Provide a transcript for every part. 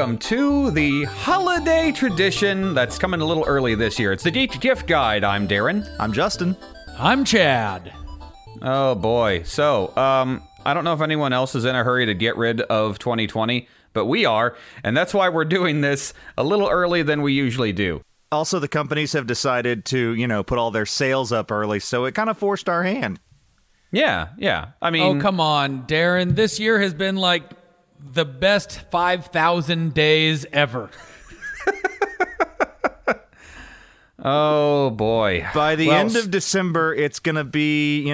welcome to the holiday tradition that's coming a little early this year. It's the Geek Gift Guide. I'm Darren. I'm Justin. I'm Chad. Oh boy. So, I don't know if anyone else is in a hurry to get rid of 2020, but we are, and that's why we're doing this a little early than we usually do. Also, the companies have decided to, put all their sales up early, so it kind of forced our hand. Yeah. I mean... Oh, come on, Darren. This year has been like the best 5,000 days ever. Oh, boy. By the end of December, it's going to be,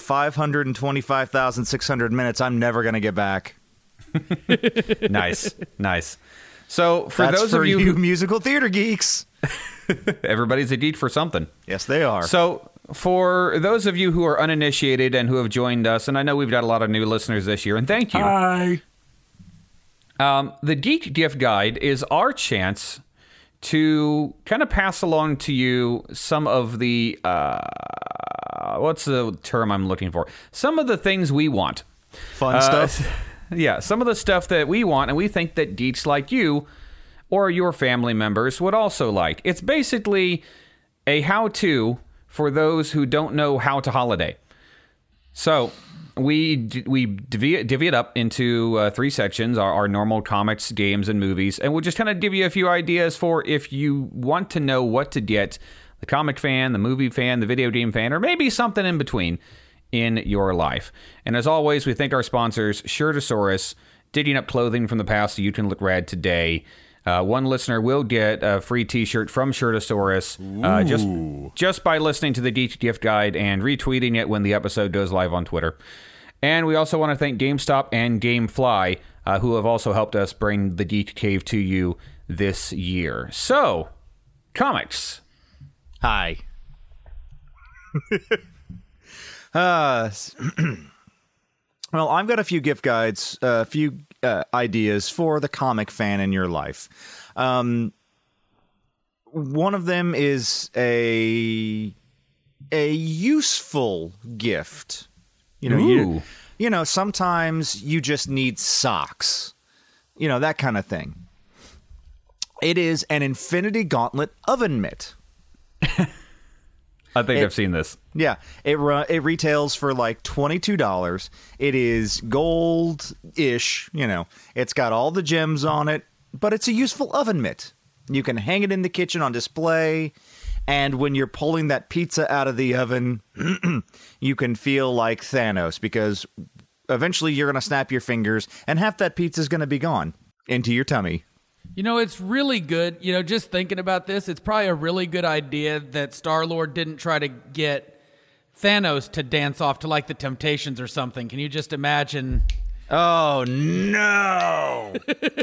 525,600 minutes I'm never going to get back. Nice. So, for That's those for of you you musical theater geeks. Everybody's a geek for something. Yes, they are. So, for those of you who are uninitiated and who have joined us, and I know we've got a lot of new listeners this year, and thank you. Hi. The Geek Gift Guide is our chance to kind of pass along to you some of the, what's the term I'm looking for? Some of the things we want. Fun stuff? Yeah, some of the stuff that we want and we think that geeks like you or your family members would also like. It's basically a how-to for those who don't know how to holiday. So... We divvy it up into three sections, our normal comics, games, and movies, and we'll just kind of give you a few ideas for if you want to know what to get, the comic fan, the movie fan, the video game fan, or maybe something in between in your life. And as always, we thank our sponsors, Shirtosaurus, digging up clothing from the past so you can look rad today. One listener will get a free t-shirt from Shirtosaurus just by listening to the Geek Gift Guide and retweeting it when the episode goes live on Twitter. And we also want to thank GameStop and GameFly, who have also helped us bring the Geek Cave to you this year. So, comics. Hi. Well, I've got a few gift guides, a few ideas for the comic fan in your life. One of them is a useful gift. Sometimes you just need socks. That kind of thing. It is an Infinity Gauntlet oven mitt. I think I've seen this. Yeah, it retails for like $22. It is gold-ish, It's got all the gems on it, but it's a useful oven mitt. You can hang it in the kitchen on display, and when you're pulling that pizza out of the oven, you can feel like Thanos, because eventually you're going to snap your fingers, and half that pizza's going to be gone into your tummy. It's really good. Just thinking about this, it's probably a really good idea that Star-Lord didn't try to get Thanos to dance off to like the Temptations or something. Can you just imagine? Oh, no!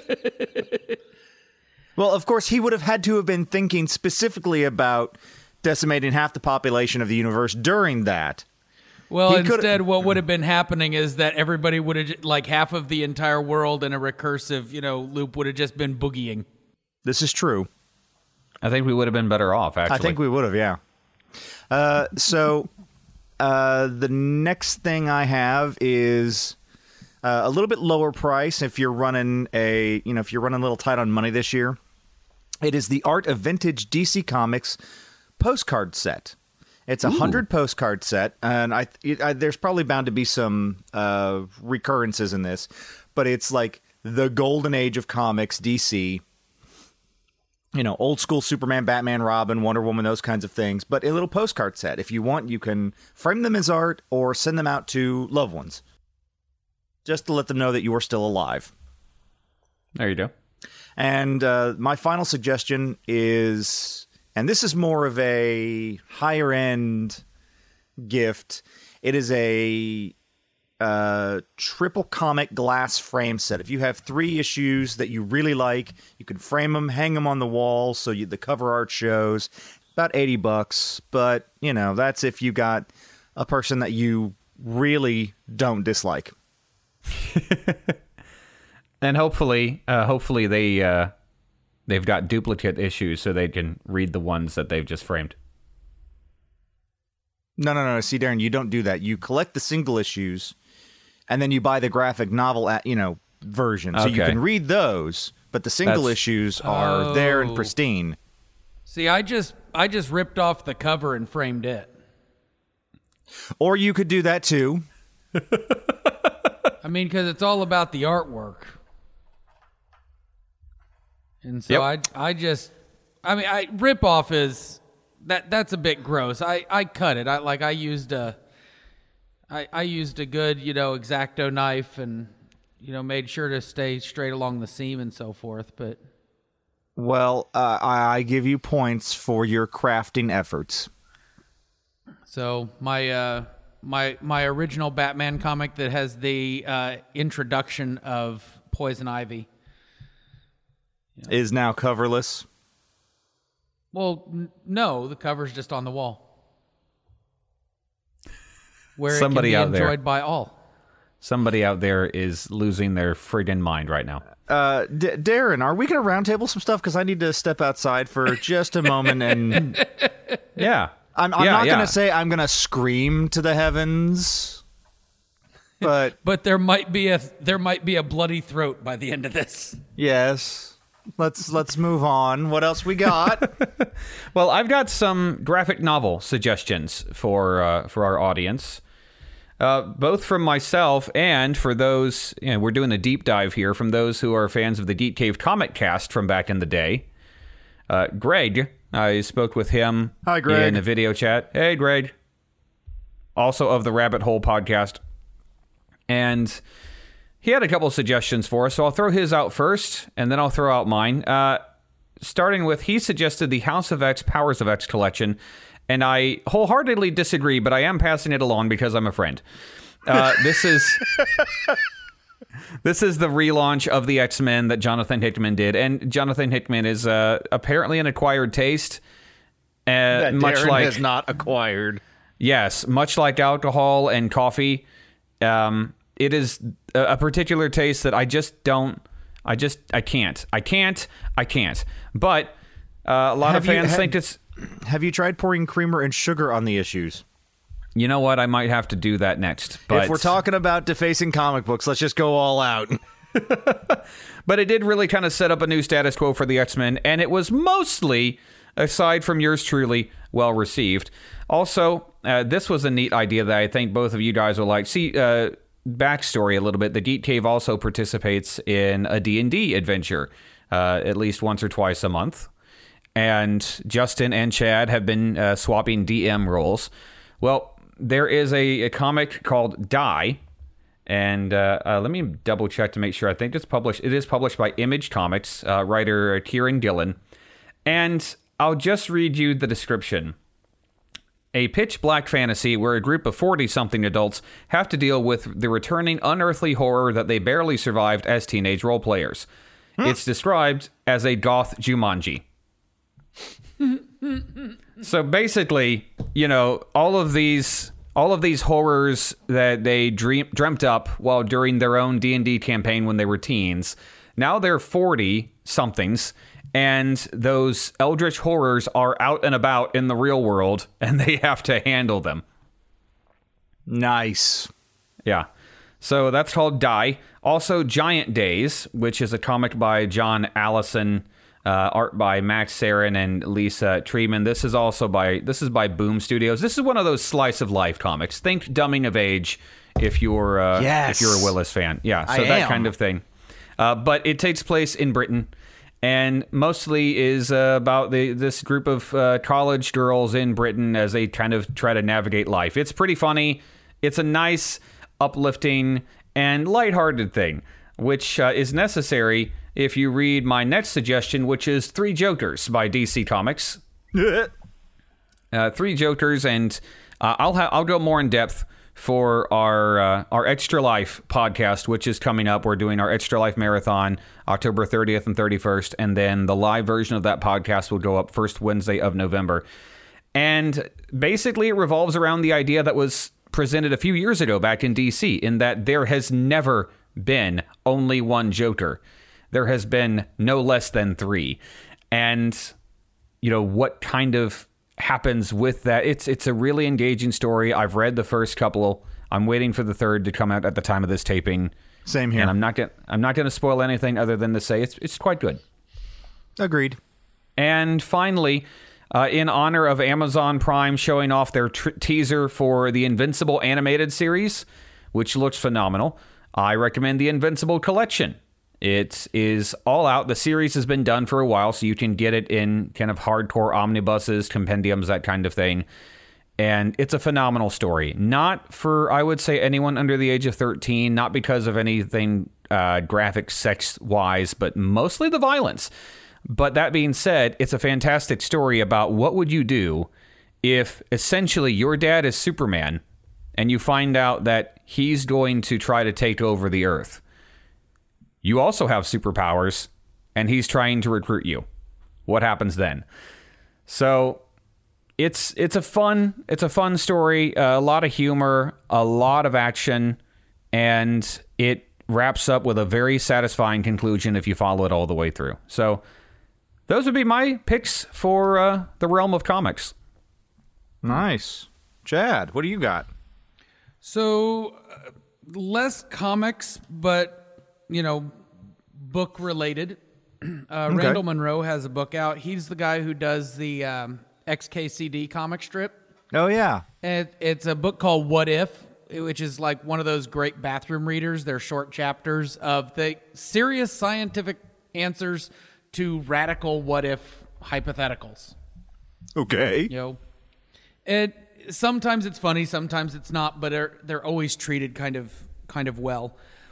Well, of course, he would have had to have been thinking specifically about decimating half the population of the universe during that. Well, instead, what would have been happening is that everybody would have, like half of the entire world in a recursive, loop would have just been boogieing. This is true. I think we would have been better off, actually. I think we would have, yeah. So, the next thing I have is a little bit lower price if you're running if you're running a little tight on money this year. It is the Art of Vintage DC Comics postcard set. It's a 100 postcard set, and there's probably bound to be some recurrences in this, but it's like the golden age of comics, DC. Old school Superman, Batman, Robin, Wonder Woman, those kinds of things, but a little postcard set. If you want, you can frame them as art or send them out to loved ones, just to let them know that you are still alive. There you go. And my final suggestion is, and this is more of a higher end gift, it is a triple comic glass frame set. If you have 3 issues that you really like, you can frame them, hang them on the wall so the cover art shows. About $80, but that's if you got a person that you really don't dislike. And hopefully they've got duplicate issues so they can read the ones that they've just framed. No. See, Darren, you don't do that. You collect the single issues, and then you buy the graphic novel, version, so you can read those. but the single issues are there and pristine. See, I just ripped off the cover and framed it. Or you could do that too. I mean, because it's all about the artwork. And so rip off is that's a bit gross. I cut it. I used a good, X-Acto knife and, made sure to stay straight along the seam and so forth. But well, I give you points for your crafting efforts. So my original Batman comic that has the introduction of Poison Ivy is now coverless. Well, no, the cover's just on the wall, where Somebody it can out be there. enjoyed by all. Somebody out there is losing their friggin' mind right now. Darren, are we going to roundtable some stuff? Because I need to step outside for just a moment. And Yeah. I'm not going to say I'm going to scream to the heavens, but there might be a bloody throat by the end of this. yes. Let's move on. What else we got? Well, I've got some graphic novel suggestions for our audience, both from myself and for those. We're doing a deep dive here from those who are fans of the Geek Cave Comic Cast from back in the day. Greg, I spoke with him. Hi, Greg. In a video chat. Hey, Greg. Also of the Rabbit Hole podcast, and he had a couple of suggestions for us, so I'll throw his out first, and then I'll throw out mine. Starting with, he suggested the House of X, Powers of X collection, and I wholeheartedly disagree, but I am passing it along because I'm a friend. This is the relaunch of the X-Men that Jonathan Hickman did, and Jonathan Hickman is apparently an acquired taste. That much Darren like has not acquired. Yes, much like alcohol and coffee. It is a particular taste that I can't. But a lot of fans think it's... Have you tried pouring creamer and sugar on the issues? You know what? I might have to do that next. But if we're talking about defacing comic books, let's just go all out. But it did really kind of set up a new status quo for the X-Men, and it was mostly, aside from yours truly, well received. Also, this was a neat idea that I think both of you guys will like. See, backstory a little bit. The Geek Cave also participates in a D&D adventure at least once or twice a month. And Justin and Chad have been swapping DM roles. Well, there is a comic called Die. And let me double check to make sure. I think it's published. It is published by Image Comics, writer Kieran Gillen. And I'll just read you the description. A pitch black fantasy where a group of 40-something adults have to deal with the returning unearthly horror that they barely survived as teenage role players. It's described as a goth Jumanji. So basically, all of these horrors that they dreamt up while during their own D&D campaign when they were teens, now they're 40-somethings. And those eldritch horrors are out and about in the real world, and they have to handle them. Nice. Yeah. So that's called Die. Also, Giant Days, which is a comic by John Allison, art by Max Sarin and Lisa Treeman. This is by Boom Studios. This is one of those slice of life comics. Think Dumbing of Age if you're a Willis fan. Yeah, so that kind of thing. But it takes place in Britain. And mostly is about this group of college girls in Britain as they kind of try to navigate life. It's pretty funny. It's a nice, uplifting, and lighthearted thing, which is necessary if you read my next suggestion, which is Three Jokers by DC Comics. Three Jokers, and I'll go more in depth for our Extra Life podcast, which is coming up. We're doing our Extra Life Marathon October 30th and 31st, and then the live version of that podcast will go up first Wednesday of November. And basically it revolves around the idea that was presented a few years ago back in DC, in that there has never been only one Joker. There has been no less than three. And, what kind of happens with that. It's a really engaging story. I've read the first couple. I'm waiting for the third to come out at the time of this taping. Same here. And I'm not going to spoil anything other than to say it's quite good. Agreed. And finally, in honor of Amazon Prime showing off their teaser for the Invincible animated series, which looks phenomenal, I recommend the Invincible Collection. It is all out. The series has been done for a while, so you can get it in kind of hardcore omnibuses, compendiums, that kind of thing. And it's a phenomenal story. Not for, I would say, anyone under the age of 13, not because of anything graphic sex-wise, but mostly the violence. But that being said, it's a fantastic story about what would you do if essentially your dad is Superman and you find out that he's going to try to take over the Earth. You also have superpowers, and he's trying to recruit you. What happens then? So it's a fun story, a lot of humor, a lot of action, and it wraps up with a very satisfying conclusion if you follow it all the way through. So those would be my picks for the realm of comics. Nice. Chad, what do you got? So, less comics, but, book related. Randall Munroe has a book out. He's the guy who does the XKCD comic strip. Oh, yeah. And it's a book called What If, which is like one of those great bathroom readers. They're short chapters of the serious scientific answers to radical what if hypotheticals. Okay. Sometimes it's funny, sometimes it's not, but they're always treated kind of well.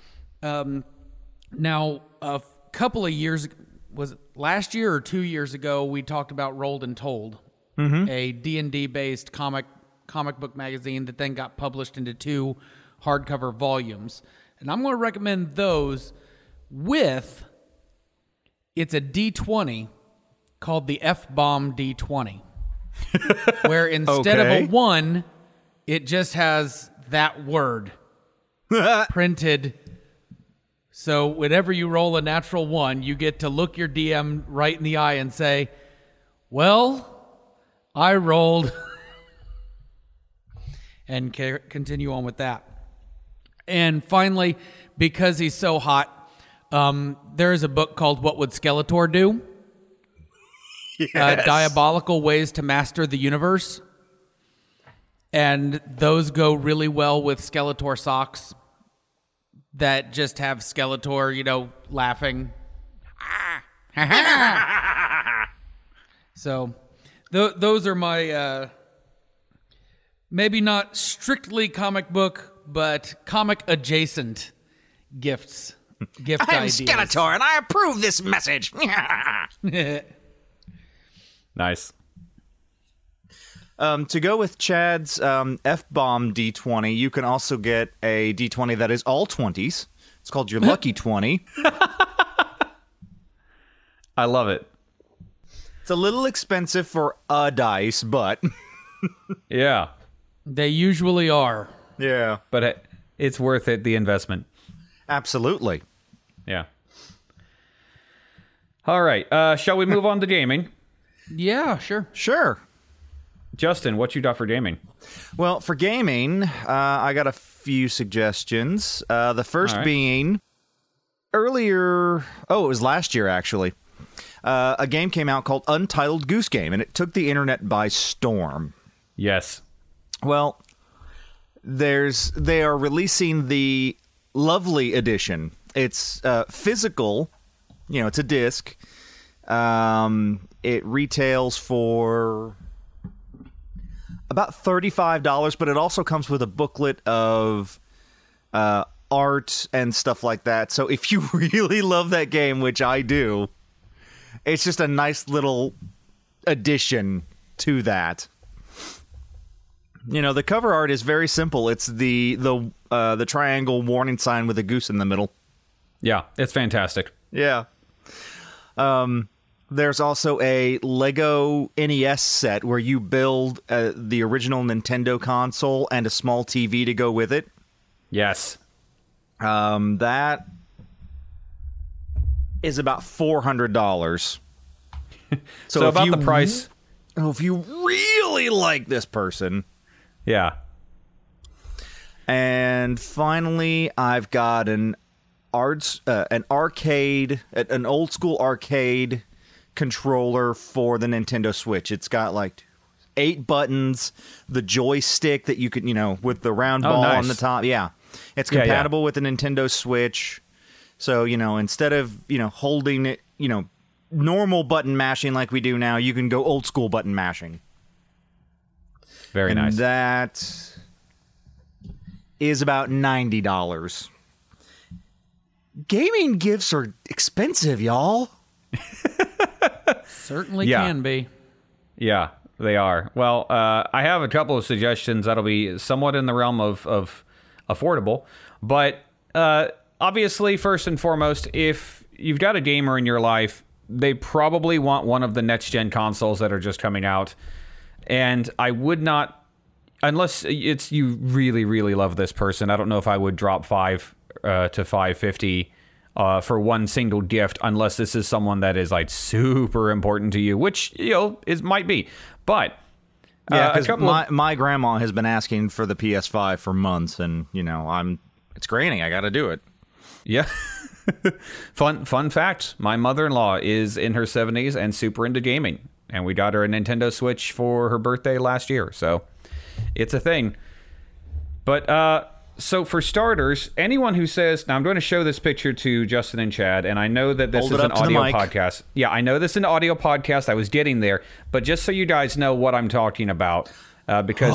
Now, a couple of years, was it last year or 2 years ago, we talked about Rolled and Told, a D&D based comic book magazine that then got published into 2 hardcover volumes. And I'm going to recommend those with, it's a D20 called the F-Bomb D20. Where instead of a 1, it just has that word printed. So whenever you roll a natural 1, you get to look your DM right in the eye and say, well, I rolled. And continue on with that. And finally, because he's so hot, there is a book called What Would Skeletor Do? Yes. Diabolical Ways to Master the Universe. And those go really well with Skeletor socks that just have Skeletor, laughing. So those are my, maybe not strictly comic book, but comic adjacent gifts. Gift I'm ideas. Skeletor, and I approve this message. Nice. To go with Chad's F-Bomb D20, you can also get a D20 that is all 20s. It's called your Lucky 20. I love it. It's a little expensive for a dice, but... Yeah. They usually are. Yeah. But it's worth it, the investment. Absolutely. Yeah. All right. Shall we move on to gaming? Yeah, sure. Sure. Justin, what you got for gaming? Well, for gaming, I got a few suggestions. The first being earlier... Oh, it was last year, actually. A game came out called Untitled Goose Game, and it took the internet by storm. Yes. Well, they are releasing the Lovely Edition. It's physical. It's a disc. It retails for about $35, but it also comes with a booklet of art and stuff like that. So if you really love that game, which I do, it's just a nice little addition to that. The cover art is very simple. It's the triangle warning sign with a goose in the middle. Yeah, it's fantastic. Yeah. There's also a Lego NES set where you build the original Nintendo console and a small TV to go with it. Yes. That is about $400. So about the price. If you really like this person. Yeah. And finally, I've got an an old school arcade controller for the Nintendo Switch. It's got like 8 buttons, the joystick that you can, with the round ball nice. on the top. Yeah. It's compatible with the Nintendo Switch. So, instead of, holding it, normal button mashing like we do now, you can go old school button mashing. Very nice. And that is about $90. Gaming gifts are expensive, y'all. Certainly can be. Yeah, they are. Well, I have a couple of suggestions that'll be somewhat in the realm of affordable. But obviously, first and foremost, if you've got a gamer in your life, they probably want one of the next-gen consoles that are just coming out. And I would not, unless it's you really, really love this person, I don't know if I would drop $5 to $5.50 for one single gift, unless this is someone that is like super important to you, which might be. But yeah, because my grandma has been asking for the PS5 for months, and it's graining. I got to do it. Yeah. Fun fact: my mother-in-law is in her 70s and super into gaming. And we got her a Nintendo Switch for her birthday last year. So it's a thing. But so for starters, anyone who says... Now, I'm going to show this picture to Justin and Chad. And I know that this is an audio podcast. Yeah, I know this is an audio podcast. I was getting there. But just so you guys know what I'm talking about. Because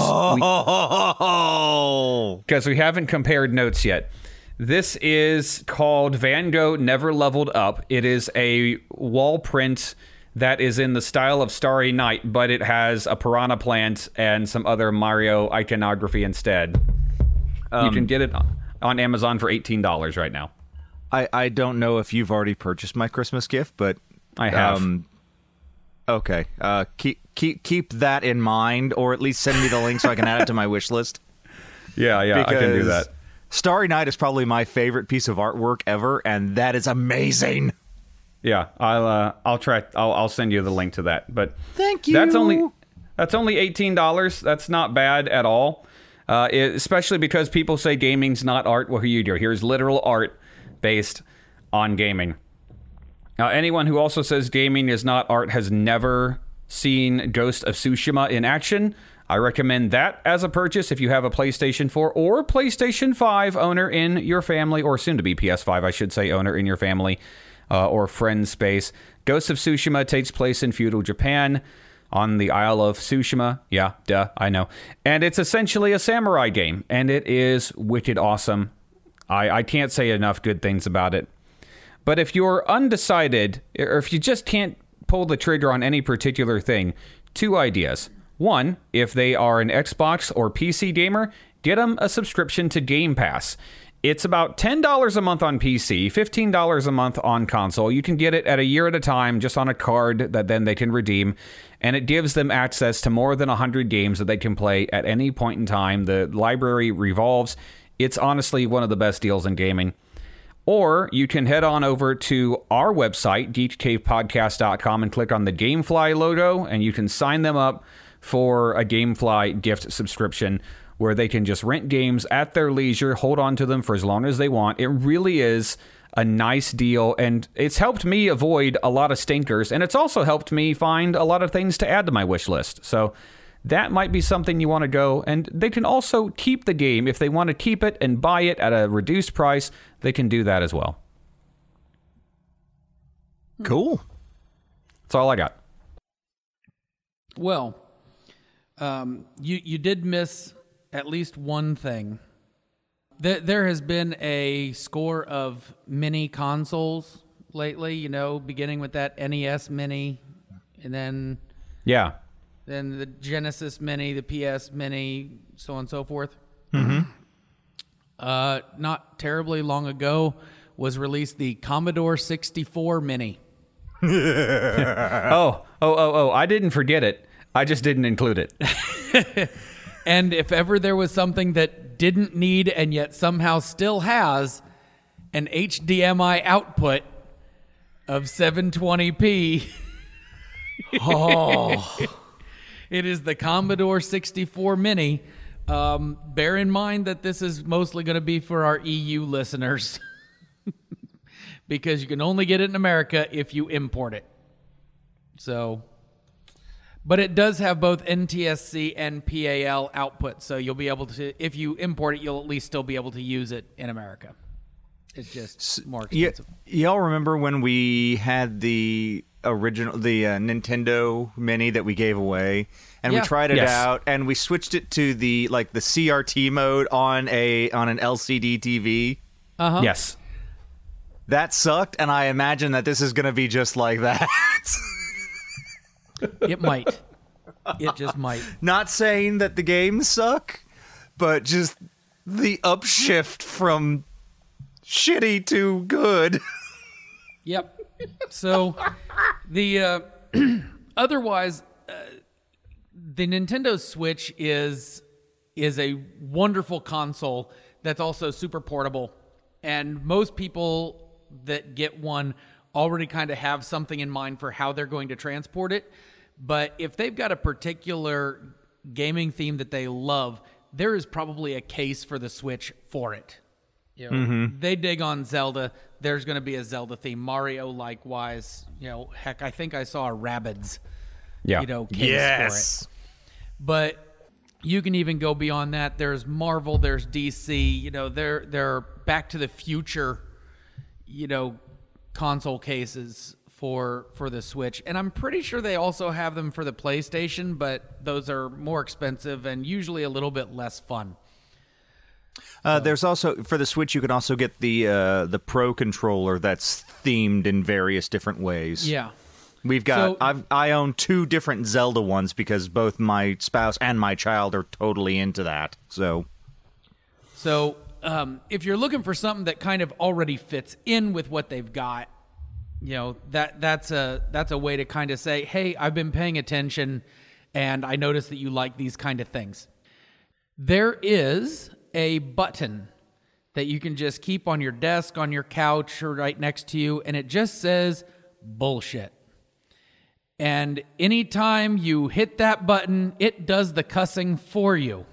we haven't compared notes yet. This is called Van Gogh Never Leveled Up. It is a wall print... that is in the style of Starry Night, but it has a piranha plant and some other Mario iconography instead. You can get it on Amazon for $18 right now. I don't know if you've already purchased my Christmas gift, but I have. Okay. Keep that in mind, or at least send me the link so I can add it to my wish list. Yeah, I can do that. Starry Night is probably my favorite piece of artwork ever, and that is amazing. Yeah, I'll try. I'll send you the link to that. But thank you. That's only $18. That's not bad at all. Especially because people say gaming's not art. Well, here you go. Here's literal art based on gaming. Now, anyone who also says gaming is not art has never seen Ghost of Tsushima in action. I recommend that as a purchase if you have a PlayStation 4 or PlayStation 5 owner in your family, or soon to be PS5, I should say, owner in your family. Or friend space. Ghost of Tsushima takes place in feudal Japan on the Isle of Tsushima. Yeah, duh, I know. And it's essentially a samurai game, and it is wicked awesome. I can't say enough good things about it. But if you're undecided, or if you just can't pull the trigger on any particular thing, 2 ideas. One, if they are an Xbox or PC gamer, get them a subscription to Game Pass. It's about $10 a month on PC, $15 a month on console. You can get it at a year at a time, just on a card that then they can redeem. And it gives them access to more than 100 games that they can play at any point in time. The library revolves. It's honestly one of the best deals in gaming. Or you can head on over to our website, geekcavepodcast.com, and click on the Gamefly logo, and you can sign them up for a Gamefly gift subscription, where they can just rent games at their leisure, hold on to them for as long as they want. It really is a nice deal, and it's helped me avoid a lot of stinkers, and it's also helped me find a lot of things to add to my wish list. So that might be something you want to go, and they can also keep the game. If they want to keep it and buy it at a reduced price, they can do that as well. Cool. That's all I got. Well, you did miss at least one thing. There has been a score of mini consoles lately, beginning with that NES Mini, and then the Genesis Mini, the PS Mini, so on and so forth. Mm-hmm. Not terribly long ago was released the Commodore 64 Mini. Oh, I didn't forget it. I just didn't include it. And if ever there was something that didn't need and yet somehow still has an HDMI output of 720p, it is the Commodore 64 Mini. Bear in mind that this is mostly going to be for our EU listeners. because you can only get it in America if you import it. So, but it does have both NTSC and PAL output, so you'll be able to, if you import it, you'll at least still be able to use it in America. It's just more expensive. Y'all remember when we had the original, the Nintendo Mini that we gave away, and we tried it out, and we switched it to the CRT mode on an LCD TV? Uh-huh. Yes. That sucked, and I imagine that this is going to be just like that. It might. It just might. Not saying that the games suck, but just the upshift from shitty to good. Yep. So the otherwise, the Nintendo Switch is a wonderful console that's also super portable, and most people that get one already kind of have something in mind for how they're going to transport it. But if they've got a particular gaming theme that they love, there is probably a case for the Switch for it. You know, they dig on Zelda, there's going to be a Zelda theme. Mario, likewise. You know, heck, I think I saw a Rabbids, case for it. But you can even go beyond that. There's Marvel, there's DC. You know, they're Back to the Future, console cases for the Switch. And I'm pretty sure they also have them for the PlayStation, but those are more expensive and usually a little bit less fun. There's also, for the Switch, you can also get the Pro controller that's themed in various different ways. Yeah. We've got, I own 2 different Zelda ones because both my spouse and my child are totally into that. So if you're looking for something that kind of already fits in with what they've got, that's a way to kind of say, hey, I've been paying attention and I noticed that you like these kind of things. There is a button that you can just keep on your desk, on your couch, or right next to you, and it just says bullshit. And anytime you hit that button, it does the cussing for you.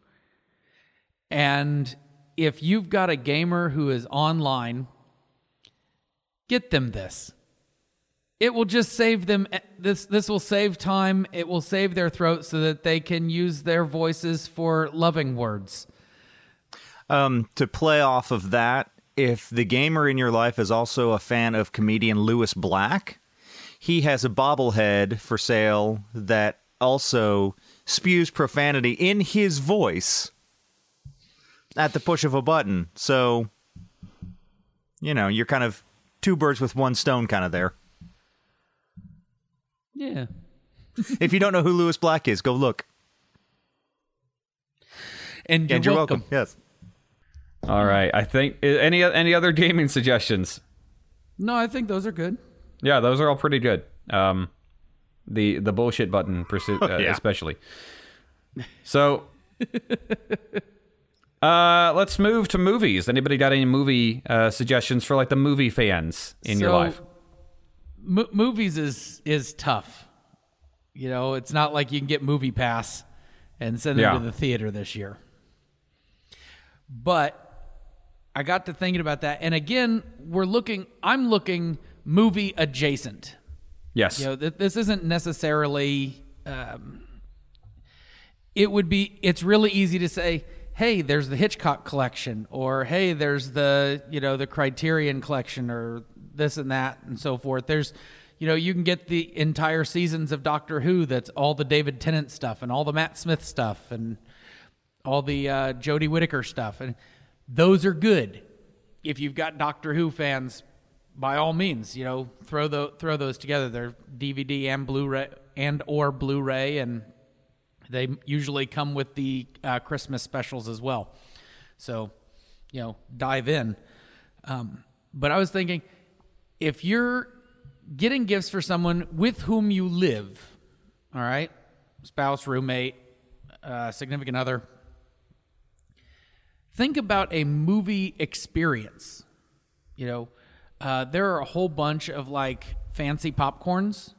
And if you've got a gamer who is online, get them this. It will just save them. This will save time. It will save their throat so that they can use their voices for loving words. To play off of that, if the gamer in your life is also a fan of comedian Lewis Black, he has a bobblehead for sale that also spews profanity in his voice at the push of a button. So, you're kind of 2 birds with 1 stone kind of there. Yeah. If you don't know who Lewis Black is, go look. And you're welcome. Yes. All right. I think any other gaming suggestions? No, I think those are good. Yeah, those are all pretty good. The bullshit button pursuit, especially. So, let's move to movies. Anybody got any movie suggestions for the movie fans in your life? Movies is tough. It's not like you can get Movie Pass and send them to the theater this year. But I got to thinking about that, and again, I'm looking movie adjacent. Yes. This isn't necessarily. It's really easy to say, hey, there's the Hitchcock collection, or hey, there's the Criterion collection, or this and that and so forth. There's, you can get the entire seasons of Doctor Who. That's all the David Tennant stuff and all the Matt Smith stuff and all the Jodie Whittaker stuff, and those are good. If you've got Doctor Who fans, by all means, throw those together. They're DVD and Blu-ray or Blu-ray, and they usually come with the Christmas specials as well. So, dive in. But I was thinking, if you're getting gifts for someone with whom you live, all right, spouse, roommate, significant other, think about a movie experience. There are a whole bunch of fancy popcorns,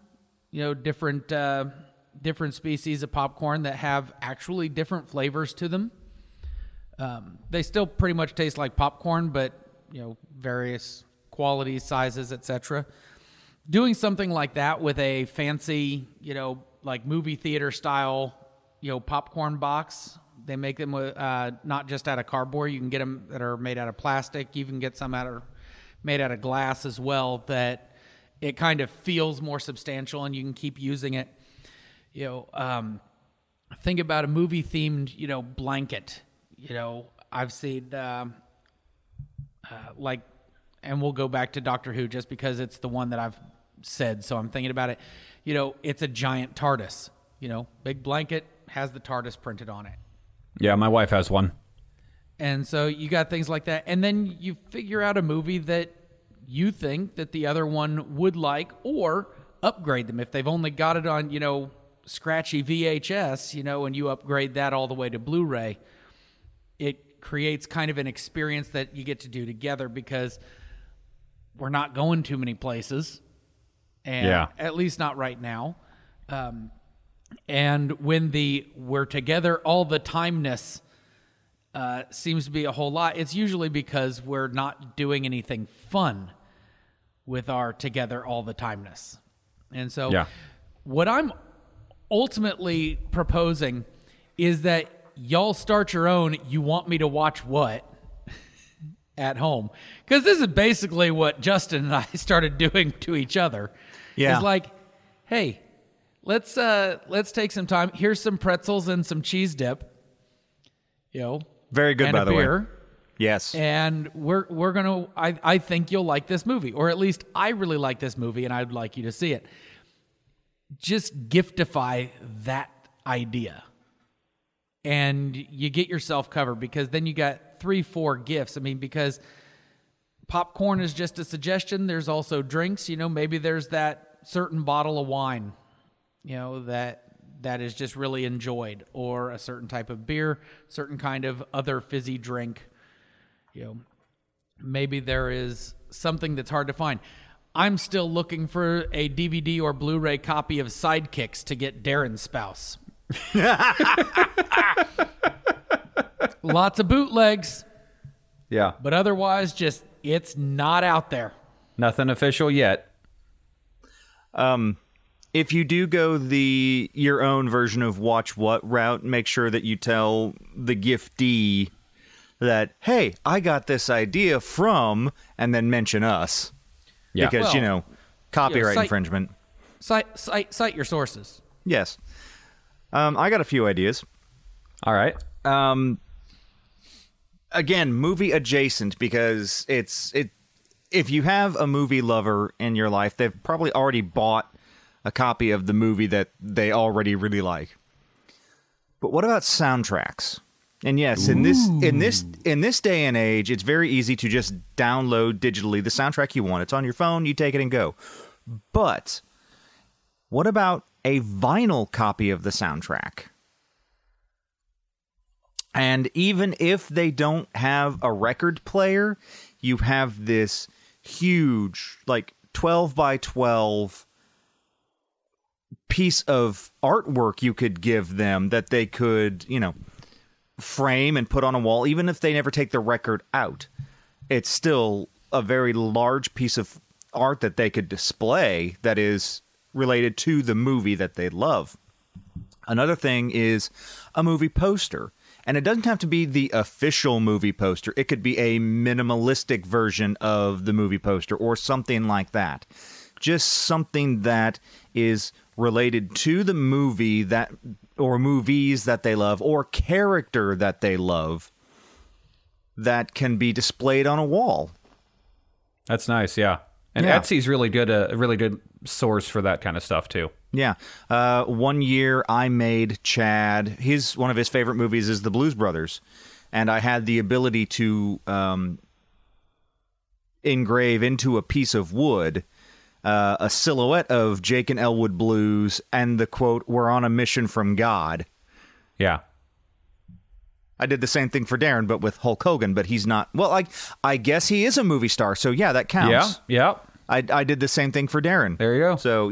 different species of popcorn that have actually different flavors to them. They still pretty much taste like popcorn, but various qualities, sizes, etc. Doing something like that with a fancy, like movie theater style, popcorn box. They make them with, not just out of cardboard. You can get them that are made out of plastic. You can get some made out of glass as well, that it kind of feels more substantial and you can keep using it. Think about a movie themed, blanket. I've seen and we'll go back to Doctor Who just because it's the one that I've said. So I'm thinking about it. It's a giant TARDIS, big blanket, has the TARDIS printed on it. Yeah, my wife has one. And so you got things like that. And then you figure out a movie that you think that the other one would like, or upgrade them. If they've only got it on, scratchy VHS, and you upgrade that all the way to Blu-ray, it creates kind of an experience that you get to do together because we're not going too many places. And at least not right now. And when we're together all the timeness seems to be a whole lot, it's usually because we're not doing anything fun with our together all the timeness. And so what I'm ultimately proposing is that y'all start your own You Want Me to Watch What at home. Because this is basically what Justin and I started doing to each other. Yeah. It's like, hey, let's take some time. Here's some pretzels and some cheese dip. Very good, and by a the beer. way. Yes. And we're gonna. I think you'll like this movie, or at least I really like this movie, and I'd like you to see it. Just giftify that idea, and you get yourself covered, because then you got 3-4 gifts. I mean, because popcorn is just a suggestion. There's also drinks. Maybe there's that certain bottle of wine, that is just really enjoyed, or a certain type of beer, certain kind of other fizzy drink. Maybe there is something that's hard to find. I'm still looking for a DVD or Blu-ray copy of Sidekicks to get Darren's spouse. Lots of bootlegs. Yeah. But otherwise, it's not out there. Nothing official yet. If you do go your own version of Watch What route, make sure that you tell the giftee that, hey, I got this idea from, and then mention us. Yeah. Because, copyright infringement. Cite your sources. Yes. I got a few ideas. All right. Again, movie adjacent, because if you have a movie lover in your life, they've probably already bought a copy of the movie that they already really like. But what about soundtracks? And yes, in this day and age, it's very easy to just download digitally the soundtrack you want. It's on your phone, you take it and go. But what about a vinyl copy of the soundtrack? And even if they don't have a record player, you have this huge, 12 by 12 piece of artwork you could give them that they could, frame and put on a wall. Even if they never take the record out, it's still a very large piece of art that they could display that is related to the movie that they love. Another thing is a movie poster. And it doesn't have to be the official movie poster. It could be a minimalistic version of the movie poster or something like that. Just something that is related to the movie or movies that they love, or character that they love, that can be displayed on a wall. That's nice, yeah. And Etsy's really good, a really good source for that kind of stuff too. Yeah. One year I made Chad, one of his favorite movies is The Blues Brothers, and I had the ability to engrave into a piece of wood a silhouette of Jake and Elwood Blues and the quote, "We're on a mission from God." Yeah. I did the same thing for Darren, but with Hulk Hogan, but he's not. Well, I guess he is a movie star, so yeah, that counts. Yeah. I did the same thing for Darren. There you go. So,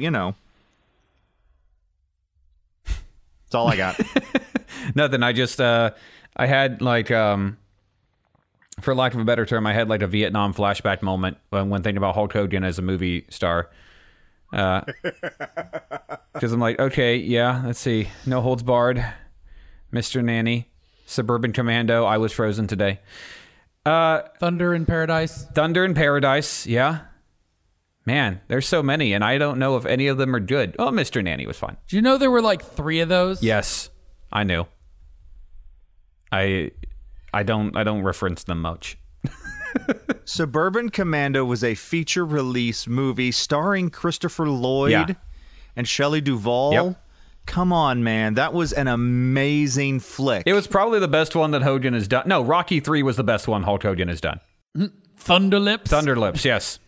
that's all I got. Nothing. I just I had for lack of a better term, I had like a Vietnam flashback moment when thinking about Hulk Hogan as a movie star. Because I'm like, okay, yeah, let's see. No Holds Barred, Mr. Nanny, Suburban Commando, I Was Frozen Today. Thunder in Paradise. Thunder in Paradise, yeah. Man, there's so many, and I don't know if any of them are good. Oh, Mr. Nanny was fun. Do you know there were like 3 of those? Yes, I knew. I don't reference them much. Suburban Commando was a feature release movie starring Christopher Lloyd and Shelley Duvall. Yep. Come on, man. That was an amazing flick. It was probably the best one that Hogan has done. No, Rocky 3 was the best one Hulk Hogan has done. Thunderlips. Thunderlips, yes.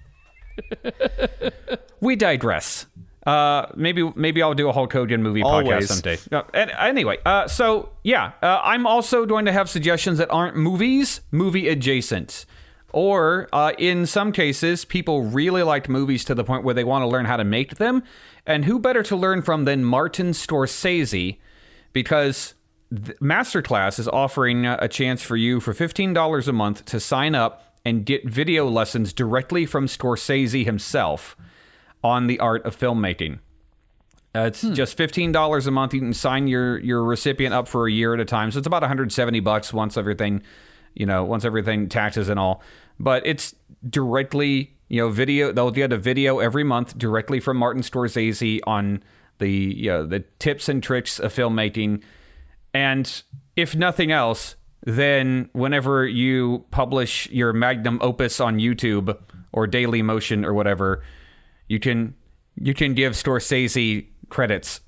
We digress. Maybe I'll do a Hulk Hogan movie podcast someday. Anyway, I'm also going to have suggestions that aren't movie adjacent. Or, in some cases, people really liked movies to the point where they want to learn how to make them. And who better to learn from than Martin Scorsese? Because Masterclass is offering a chance for you for $15 a month to sign up and get video lessons directly from Scorsese himself on the art of filmmaking. It's just $15 a month. You can sign your recipient up for a year at a time. So it's about $170 once everything taxes and all. But it's directly, video. They'll get a video every month directly from Martin Scorsese on the tips and tricks of filmmaking. And if nothing else, then whenever you publish your magnum opus on YouTube or Daily Motion or whatever, you can give Scorsese credits.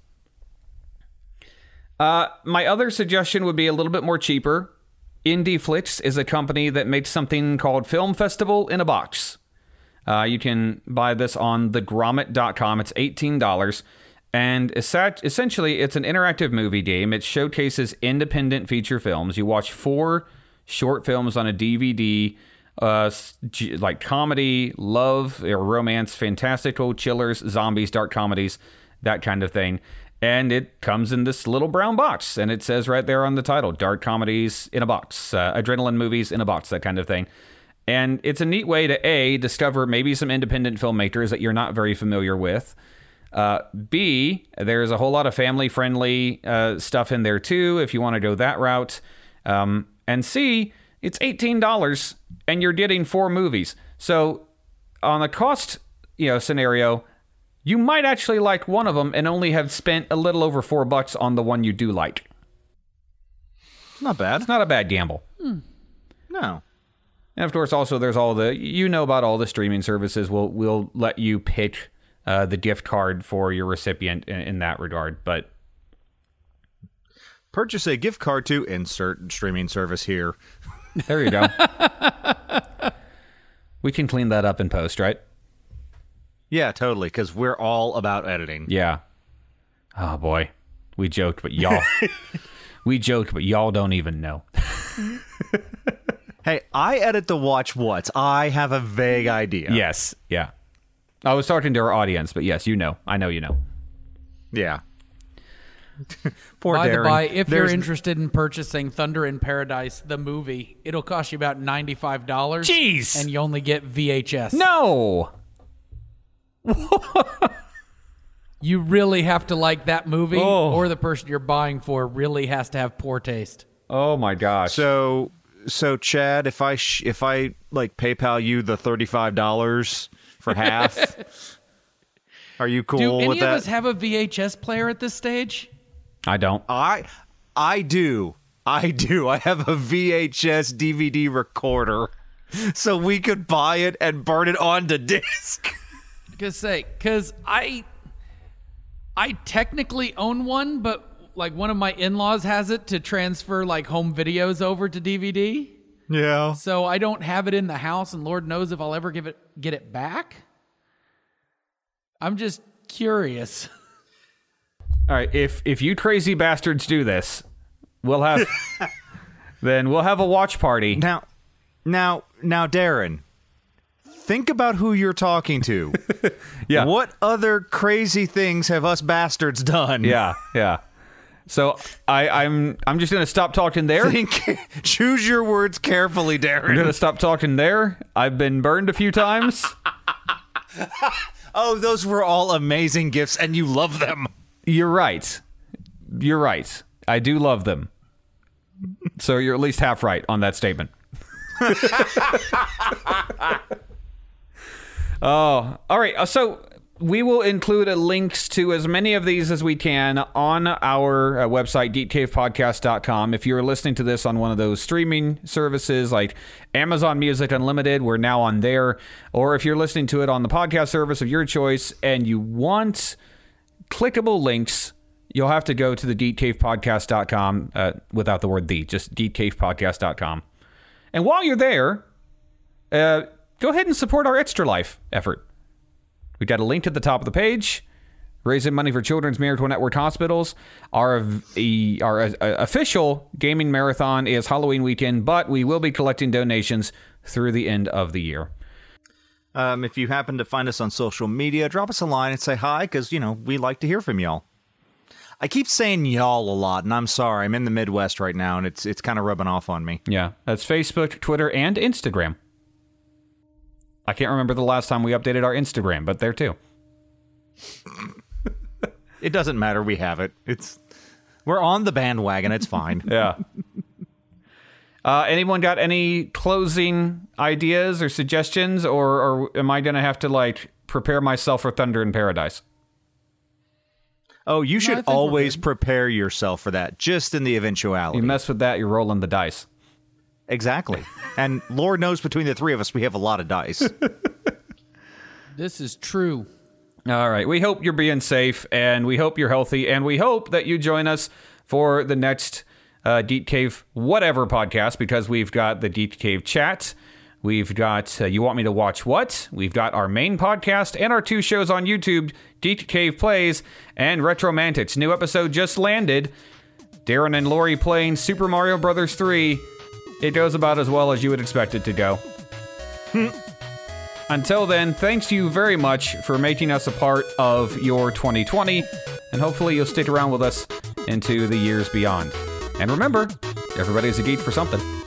My other suggestion would be a little bit more cheaper. IndieFlix is a company that makes something called Film Festival in a Box. You can buy this on thegrommet.com. It's $18. And essentially, it's an interactive movie game. It showcases independent feature films. You watch 4 short films on a DVD, like comedy, love, or romance, fantastical, chillers, zombies, dark comedies, that kind of thing. And it comes in this little brown box, and it says right there on the title, dark comedies in a box, adrenaline movies in a box, that kind of thing. And it's a neat way to, A, discover maybe some independent filmmakers that you're not very familiar with. B, there's a whole lot of family-friendly stuff in there, too, if you want to go that route. And C, it's $18, and you're getting 4 movies. So on the cost scenario, you might actually like one of them and only have spent a little over $4 on the one you do like. Not bad. It's not a bad gamble. No. And of course, also there's all about all the streaming services. We'll let you pick the gift card for your recipient in that regard. But purchase a gift card to insert streaming service here. There you go. We can clean that up in post, right? Yeah, totally, because we're all about editing. Yeah. Oh, boy. We joked, but y'all don't even know. Hey, I edit the Watch What's. I have a vague idea. Yes, yeah. I was talking to our audience, but yes, I know you know. Yeah. Poor By Darren. the by, if you're interested in purchasing Thunder in Paradise, the movie, it'll cost you about $95. Jeez! And you only get VHS. No! You really have to like that movie, or the person you're buying for really has to have poor taste. Oh my gosh! So Chad, if I like PayPal you the $35 for half, are you cool with that? Do any of us have a VHS player at this stage? I don't. I do. I have a VHS DVD recorder, so we could buy it and burn it onto disc. Because I technically own one, but like one of my in-laws has it to transfer like home videos over to DVD. Yeah. So I don't have it in the house, and Lord knows if I'll ever get it back. I'm just curious. All right, if you crazy bastards do this, we'll have a watch party. Now, Darren, think about who you're talking to. Yeah. What other crazy things have us bastards done? Yeah. So I'm just going to stop talking there. Choose your words carefully, I'm Darren. going to stop talking there. I've been burned a few times. Oh, those were all amazing gifts, and you love them. You're right. You're right. I do love them. So you're at least half right on that statement. Oh, all right. So we will include links to as many of these as we can on our website, geekcavepodcast.com. If you're listening to this on one of those streaming services like Amazon Music Unlimited, we're now on there. Or if you're listening to it on the podcast service of your choice and you want clickable links, you'll have to go to the geekcavepodcast.com without the word the, just geekcavepodcast.com. And while you're there, go ahead and support our Extra Life effort. We've got a link at the top of the page, raising money for Children's Miracle Network hospitals. Our official gaming marathon is Halloween weekend, but we will be collecting donations through the end of the year. If you happen to find us on social media, drop us a line and say hi, because, we like to hear from y'all. I keep saying y'all a lot, and I'm sorry. I'm in the Midwest right now, and it's kind of rubbing off on me. Yeah, that's Facebook, Twitter, and Instagram. I can't remember the last time we updated our Instagram, but there too. It doesn't matter. We have it. We're on the bandwagon. It's fine. Yeah. Anyone got any closing ideas or suggestions, or am I going to have to prepare myself for Thunder in Paradise? Oh, you should always prepare yourself for that, just in the eventuality. You mess with that, you're rolling the dice. Exactly. And Lord knows between the three of us, we have a lot of dice. This is true. All right. We hope you're being safe, and we hope you're healthy, and we hope that you join us for the next Deep Cave whatever podcast, because we've got the Deep Cave chat. We've got You Want Me to Watch What? We've got our main podcast and our two shows on YouTube, Deep Cave Plays and Retromantics. New episode just landed. Darren and Lori playing Super Mario Bros. 3. It goes about as well as you would expect it to go. Until then, thanks you very much for making us a part of your 2020, and hopefully you'll stick around with us into the years beyond. And remember, everybody's a geek for something.